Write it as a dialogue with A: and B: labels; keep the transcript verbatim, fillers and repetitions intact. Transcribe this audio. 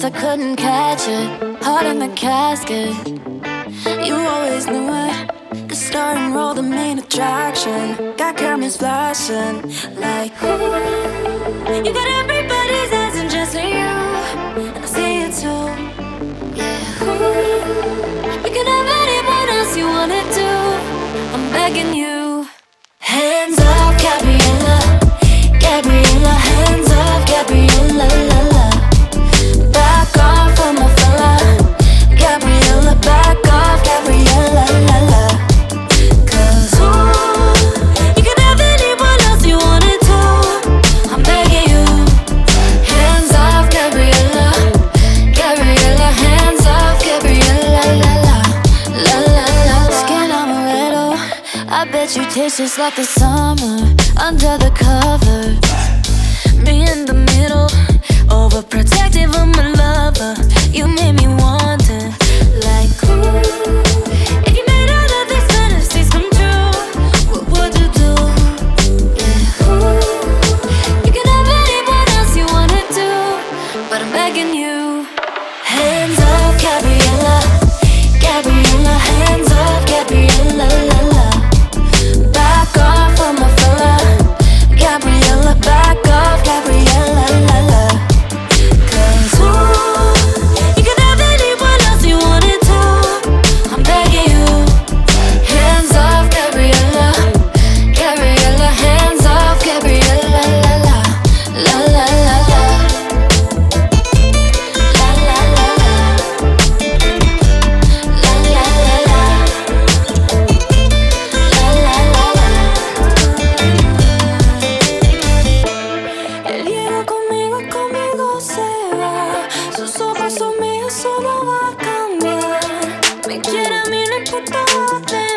A: I couldn't catch it. Heart in the casket. You always knew it. The star and roll, the main attraction. Got cameras flashing like ooh. You got everybody's eyes and just you, and I see it too. Yeah, ooh. You can have anyone else you wanna do. I'm begging you. Hands up, Gabriella, Gabriella. Hands up, Gabriella, la la. Back off of my fella, Gabriella. Back off, Gabriella, la la. Cause ooh, you can have anyone else you wanted to. I'm begging you. Hands off, Gabriella, Gabriella. Hands off, Gabriella, la la, la la la. Skin amaretto, I bet you taste just like the summer under the covers. Me in the middle, overprotective of my lover. You made me wonder, like ooh, if you made all of these fantasies come true, what would you do? Yeah, ooh, you can have anyone else you wanna do, but I'm begging you. Hands up, Gabriella, Gabriella. Hands up, Gabriella, la la. Back off of my fella, Gabriella. Back off, Gabriella, la la. Cause ooh, you can have anyone else you wanted to. I'm begging you. Hands off, Gabriella, Gabriella. Hands off, Gabriella, la la, la la la la, la la la la, la la la la, la la la la. Él llega conmigo, conmigo se va. Sus ojos son míos, eso no va a cambiar. Me quiere a mí, no importa dónde